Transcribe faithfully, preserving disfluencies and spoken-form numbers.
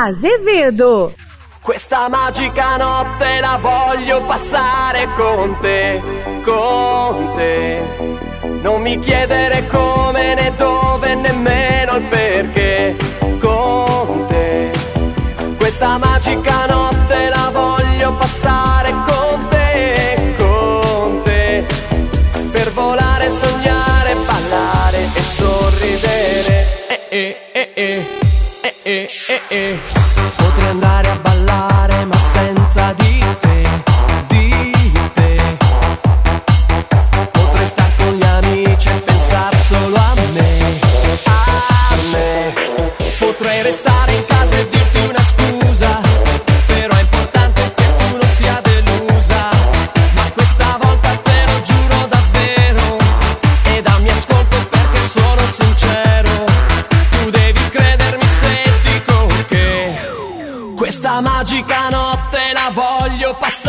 Azevedo. Questa magica notte la voglio passare con te, con te. Non mi chiedere come né dove, nemmeno il perché, con te. Questa magica notte la voglio passare con te, con te. Per volare, sognare, ballare e sorridere. Eh eh eh eh, eh eh eh eh. Potrei andare a ballare ma senza di te, di te. Potrei stare con gli amici e pensare solo a me, a me. Potrei restare in casa e dirti una scusa, però è importante che tu non sia delusa. Ma questa volta te lo giuro davvero, e dammi ascolto perché sono sincero. Tu devi credermi se dico che questa magica notte la voglio passare